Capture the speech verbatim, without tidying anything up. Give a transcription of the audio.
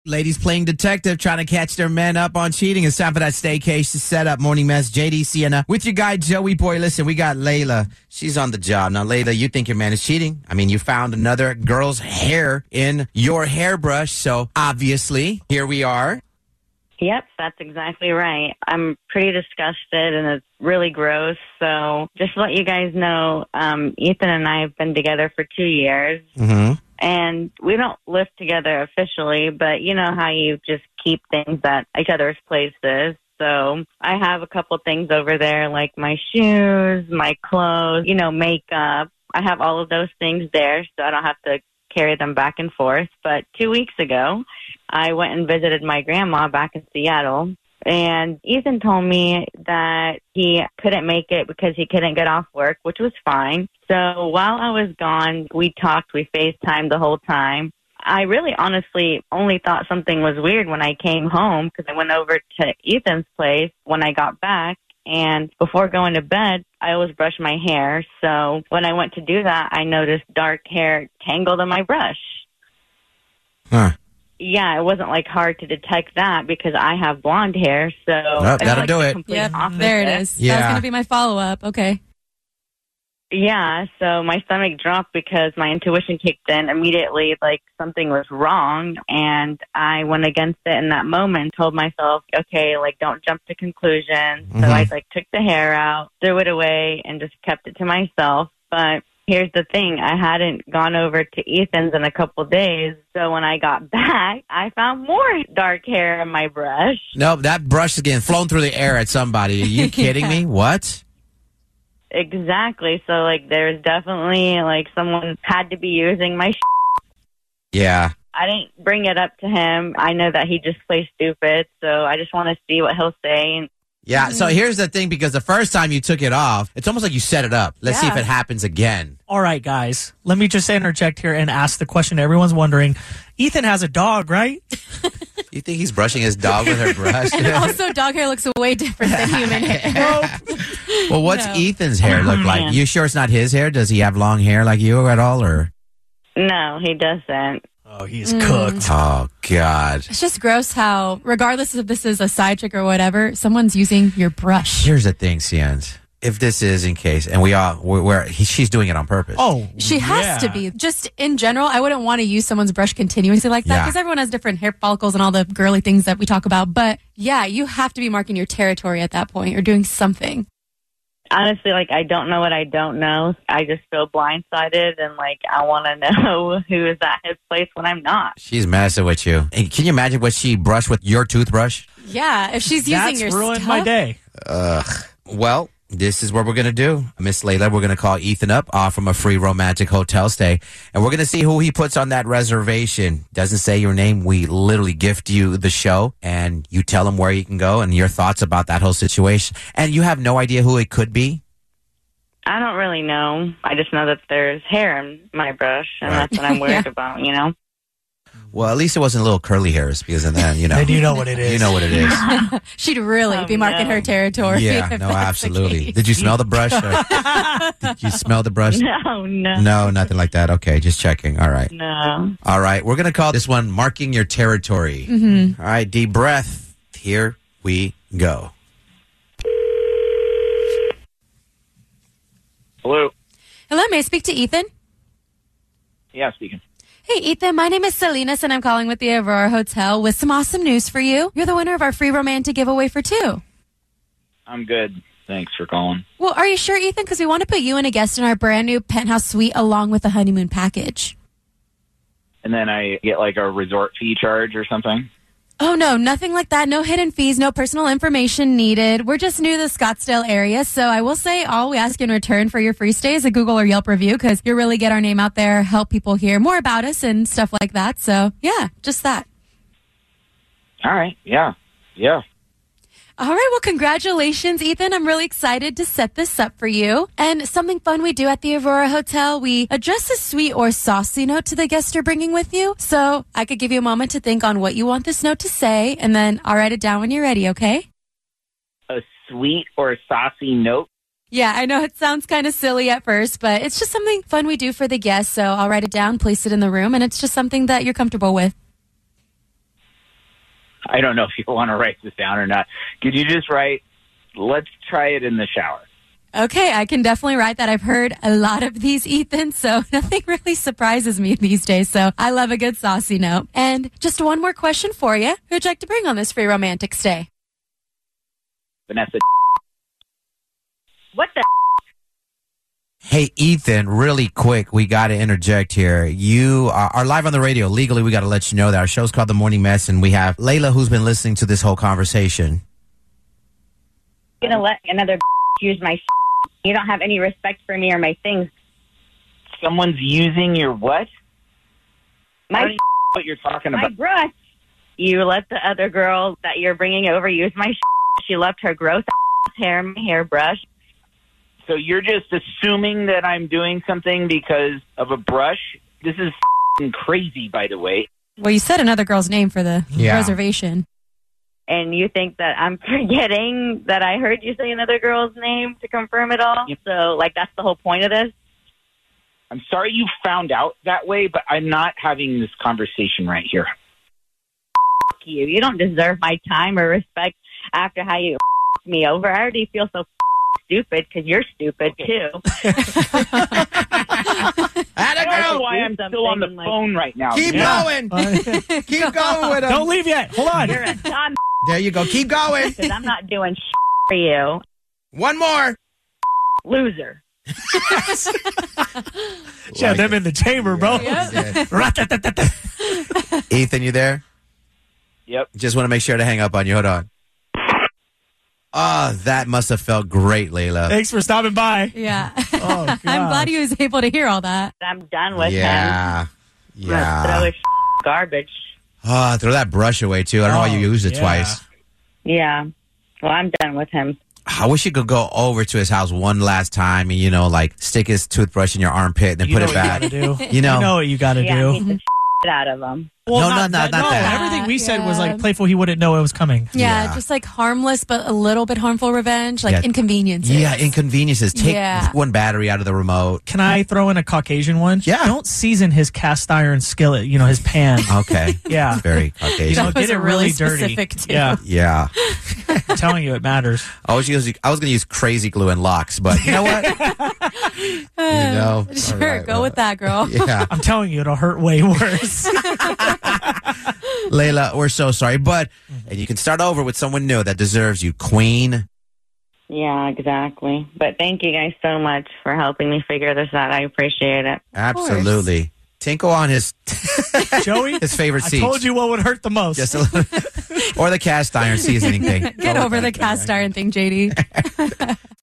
Ladies playing detective, trying to catch their men up on cheating. It's time for that staycation setup. Morning mess, J D, Sienna. With your guy, Joey Boy. Listen, we got Layla. She's on the job. Now, Layla, you think your man is cheating. I mean, you found another girl's hair in your hairbrush. So, obviously, here we are. Yep, that's exactly right. I'm pretty disgusted, and it's really gross. So, just to let you guys know, um, Ethan and I have been together for two years. Mm-hmm. And we don't live together officially, but you know how you just keep things at each other's places. So I have a couple things over there, like my shoes, my clothes, you know, makeup. I have all of those things there, so I don't have to carry them back and forth. But two weeks ago, I went and visited my grandma back in Seattle. And Ethan told me that he couldn't make it because he couldn't get off work, which was fine. So while I was gone, we talked, we FaceTimed the whole time. I really honestly only thought something was weird when I came home because I went over to Ethan's place when I got back. And before going to bed, I always brush my hair. So when I went to do that, I noticed dark hair tangled in my brush. Huh. Yeah, it wasn't like hard to detect that because I have blonde hair. So Nope, that'll like do the it. complete Yep, opposite. there it is. Yeah. That was going to be my follow-up. Okay. Yeah, so my stomach dropped because my intuition kicked in immediately, like something was wrong, and I went against it in that moment, told myself, okay, like don't jump to conclusions. Mm-hmm. So I like took the hair out, threw it away, and just kept it to myself. But here's the thing, I hadn't gone over to Ethan's in a couple days, so when I got back, I found more dark hair in my brush. Nope, that brush is getting flown through the air at somebody. Are you kidding me? What? Exactly. So, like, there's definitely, like, someone had to be using my sh- Yeah. I didn't bring it up to him. I know that he just plays stupid, so I just want to see what he'll say. And Yeah, so here's the thing, because the first time you took it off, it's almost like you set it up. Let's see Yeah. if it happens again. All right, guys, let me just interject here and ask the question everyone's wondering. Ethan has a dog, right? You think he's brushing his dog with her brush? And also, dog hair looks way different than human hair. Well, what's No. Ethan's hair look like? man. You sure it's not his hair? Does he have long hair like you at all, or? no, he doesn't. Oh, he's cooked. Oh, God. It's just gross how, regardless if this is a side trick or whatever, someone's using your brush. Here's the thing, Cians. If this is in case, and we all, we're, we're he, she's doing it on purpose. Oh, She has yeah. to be. Just in general, I wouldn't want to use someone's brush continuously like that Yeah. because everyone has different hair follicles and all the girly things that we talk about. But yeah, you have to be marking your territory at that point. You're doing something. Honestly, like, I don't know what I don't know. I just feel blindsided, and, like, I want to know who is at his place when I'm not. She's messing with you. And can you imagine what she brushed with your toothbrush? Yeah, if she's using That's your ruined stuff. my day. Well, this is what we're going to do. Miss Layla, we're going to call Ethan up, offer him a free romantic hotel stay, and we're going to see who he puts on that reservation. Doesn't say your name. We literally gift you the show, and you tell him where you can go and your thoughts about that whole situation. And you have no idea who it could be? I don't really know. I just know that there's hair in my brush, and Right. that's what I'm worried Yeah. about, you know? Well, at least it wasn't little curly hairs, because then, you know, Then you know what it is. you know what it is. She'd really Oh, be marking no. her territory. Yeah, if no, that's the absolutely. case. Did you smell the brush? Or did you smell the brush? No, no, No, nothing like that. Okay, just checking. All right. no. All right, we're going to call this one Marking Your Territory. Mm-hmm. All right, deep breath. Here we go. Hello. Hello, may I speak to Ethan? Yeah, speaking. Hey, Ethan, my name is Salinas, and I'm calling with the Aurora Hotel with some awesome news for you. You're the winner of our free romantic giveaway for two. I'm good. Thanks for calling. Well, are you sure, Ethan? Because we want to put you and a guest in our brand new penthouse suite along with the honeymoon package. And then I get like a resort fee charge or something. Oh, no, nothing like that. No hidden fees, no personal information needed. We're just new to the Scottsdale area, so I will say all we ask in return for your free stay is a Google or Yelp review because you really get our name out there, help people hear more about us and stuff like that. So, yeah, just that. All right. Yeah. Yeah. All right, well, congratulations, Ethan. I'm really excited to set this up for you. And something fun we do at the Aurora Hotel, we address a sweet or saucy note to the guest you're bringing with you. So I could give you a moment to think on what you want this note to say, and then I'll write it down when you're ready, okay? A sweet or saucy note. Yeah, I know it sounds kind of silly at first, but it's just something fun we do for the guests. So I'll write it down, place it in the room, and it's just something that you're comfortable with. I don't know if you want to write this down or not. Could you just write, let's try it in the shower? Okay, I can definitely write that. I've heard a lot of these, Ethan, so nothing really surprises me these days. So I love a good saucy note. And just one more question for you. Who would you like to bring on this free romantic stay? Vanessa. What the? Hey, Ethan, really quick, we got to interject here. You are, are live on the radio. Legally, we got to let you know that our show's called The Morning Mess, and we have Layla, who's been listening to this whole conversation. You're going to let another use my You don't have any respect for me or my things. Someone's using your what? I My don't even know what you're talking my about. brush. You let the other girl that you're bringing over use my She left her gross hair, my hairbrush. So you're just assuming that I'm doing something because of a brush? This is crazy, by the way. Well, you said another girl's name for the Yeah. reservation. And you think that I'm forgetting that I heard you say another girl's name to confirm it all? Yep. So, like, that's the whole point of this? I'm sorry you found out that way, but I'm not having this conversation right here. F- you. You don't deserve my time or respect after how you f- me over. I already feel so f- stupid because you're stupid, Okay. too. I don't know why I'm do still on the something like- phone right now. Keep Yeah. going. Uh, Keep going with him. don't leave yet. Hold on. You're a dumb There you go. Keep going. because I'm not doing for you. One more. Loser. She had them in the chamber, bro. Yeah. Rat-tat-tat-tat. Ethan, you there? Yep. Just want to make sure to hang up on you. Hold on. Oh, that must have felt great, Layla. Thanks for stopping by. Yeah. Oh, I'm God. glad he was able to hear all that. I'm done with him. Yeah. I'm gonna throw Yeah. his garbage. Oh, throw that brush away, too. I don't know why you Oh, used it yeah. twice. Yeah. Well, I'm done with him. I wish you could go over to his house one last time and, you know, like stick his toothbrush in your armpit and then You put know it what back. you gotta do. You know. You know what you gotta Yeah, do. beat the shit out of him. Well, No, no, no, not that. Everything we said was Yeah. like playful. He wouldn't know it was coming. Yeah, Yeah. just like harmless, but a little bit harmful revenge, like Yeah. inconveniences. Yeah, inconveniences. Take Yeah. one battery out of the remote. Can I throw in a Caucasian one? Yeah. Don't season his cast iron skillet, you know, his pan. Okay. Yeah. Very You Caucasian. know, That was get it really really dirty. specific, too. Yeah. Yeah. I'm telling you, it matters. I was using, I was going to use crazy glue and locks, but you know what? you know. Sure, All right, go well, with that, girl. Yeah. I'm telling you, it'll hurt way worse. Layla, we're so sorry, but and you can start over with someone new that deserves you, Queen. Yeah, exactly. But thank you guys so much for helping me figure this out. I appreciate it. Absolutely. Tinkle on his Joey, his favorite I seat. told you what would hurt the most. Just a little, or the cast iron seasoning thing. Get over the cast iron thing, J D.